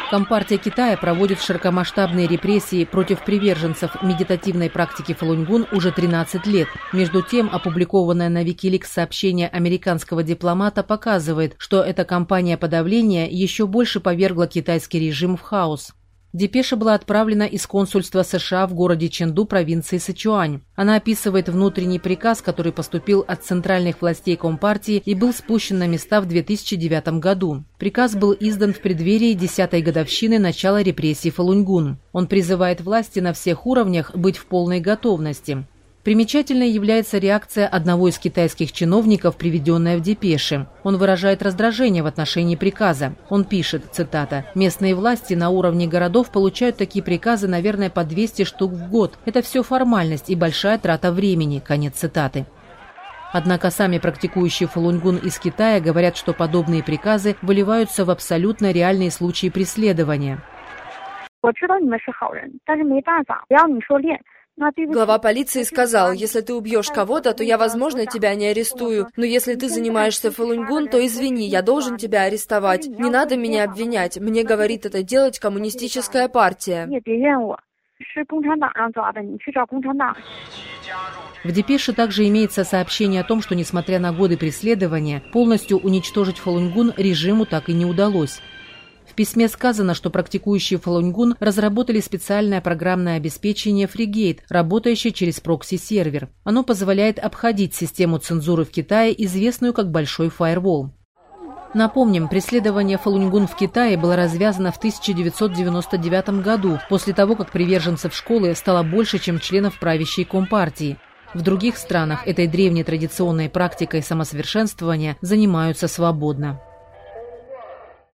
Компартия Китая проводит широкомасштабные репрессии против приверженцев медитативной практики Фалуньгун уже 13 лет. Между тем, опубликованное на Wikileaks сообщение американского дипломата показывает, что эта кампания подавления еще больше повергла китайский режим в хаос. Депеша была отправлена из консульства США в городе Чэнду провинции Сычуань. Она описывает внутренний приказ, который поступил от центральных властей Компартии и был спущен на места в 2009 году. Приказ был издан в преддверии 10-й годовщины начала репрессий Фалуньгун. Он призывает власти на всех уровнях быть в полной готовности. Примечательной является реакция одного из китайских чиновников, приведенная в депеше. Он выражает раздражение в отношении приказа. Он пишет, цитата, «Местные власти на уровне городов получают такие приказы, наверное, по 200 штук в год. Это все формальность и большая трата времени». Конец цитаты. Однако сами практикующие Фалуньгун из Китая говорят, что подобные приказы выливаются в абсолютно реальные случаи преследования. Глава полиции сказал, если ты убьешь кого-то, то я, возможно, тебя не арестую. Но если ты занимаешься Фалуньгун, то извини, я должен тебя арестовать. Не надо меня обвинять. Мне говорит это делать коммунистическая партия. В депеше также имеется сообщение о том, что, несмотря на годы преследования, полностью уничтожить Фалуньгун режиму так и не удалось. В письме сказано, что практикующие Фалуньгун разработали специальное программное обеспечение FreeGate, работающее через прокси-сервер. Оно позволяет обходить систему цензуры в Китае, известную как Большой фаервол. Напомним, преследование Фалуньгун в Китае было развязано в 1999 году, после того, как приверженцев школы стало больше, чем членов правящей Компартии. В других странах этой древней традиционной практикой самосовершенствования занимаются свободно.